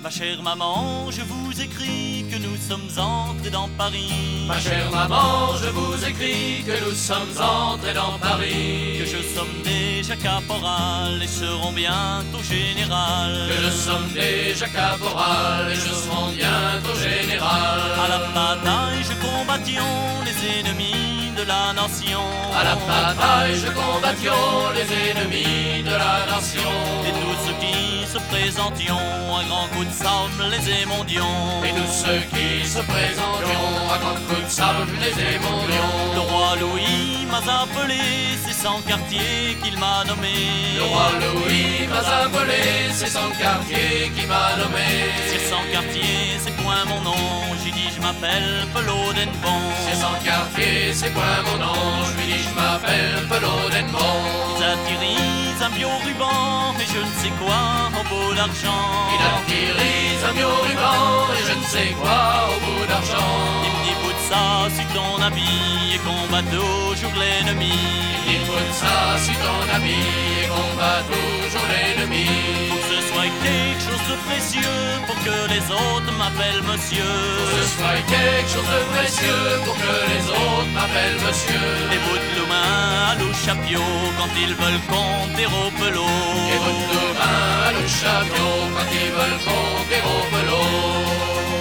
Ma chère maman, je vous écris que nous sommes entrés dans Paris. Ma chère maman, je vous écris que nous sommes entrés dans Paris. Que je sommes déjà caporal et serons bientôt général. Que nous sommes déjà caporal et je serai bientôt général. À la bataille, je combattions les ennemis de la nation. À la bataille, je combattions les ennemis de la nation. Et tous ceux qui se présentions, un grand coup de sable les émondions. Et tous ceux qui se présentions, à grand coup de sable les émondions. Le roi Louis m'a appelé, c'est son quartier qu'il m'a nommé. Le roi Louis m'a appelé, c'est son quartier qui m'a nommé. C'est son quartier, c'est point mon nom, j'ai dit je m'appelle Pelot d'Enbon. C'est son quartier, c'est point mon nom, je lui dis je m'appelle Pelot d'Enbon. Ils atterrissent un bio-ruban et je ne sais quoi au bout d'argent. Il atterrit un bio-ruban et je ne sais quoi au bout d'argent. Il me dit bout de ça sur ton habit et combat toujours l'ennemi. Il faut ça sur ton habit et combat toujours l'ennemi. Faut que ce soit quelque chose de précieux pour que les autres m'appellent monsieur. Faut que ce soit quelque chose de précieux pour que les autres m'appellent monsieur. Les bouts de l'humain à l'ouchapio quand ils veulent compter au pelot. Et vous de l'humain à l'ouchapio quand ils veulent compter au pelot.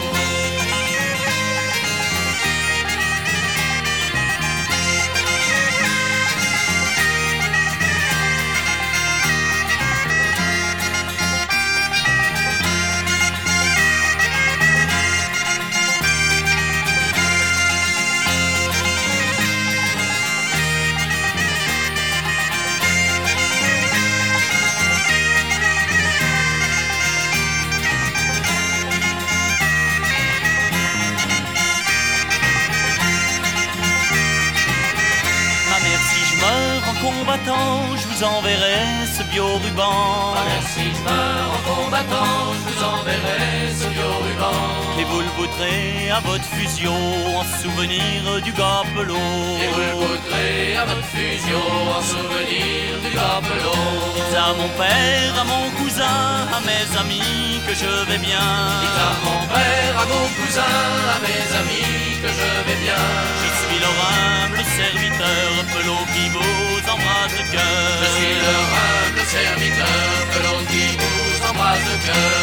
Combattant, je vous enverrai ce bio-ruban. Si je meurs en combattant, je vous enverrai ce bio-ruban. Et vous le voudrez à votre fusion en souvenir du gars Pelot. Et vous le voudrez à votre fusion en souvenir du gars Pelot. Dites à mon père, à mon cousin, à mes amis que je vais bien. Dites à mon père, à mon cousin, à mes amis que je vais bien. Je suis leur humble serviteur, Pelot qui vous embrasse le cœur. Je suis leur humble serviteur, Pelot qui vous embrasse le cœur.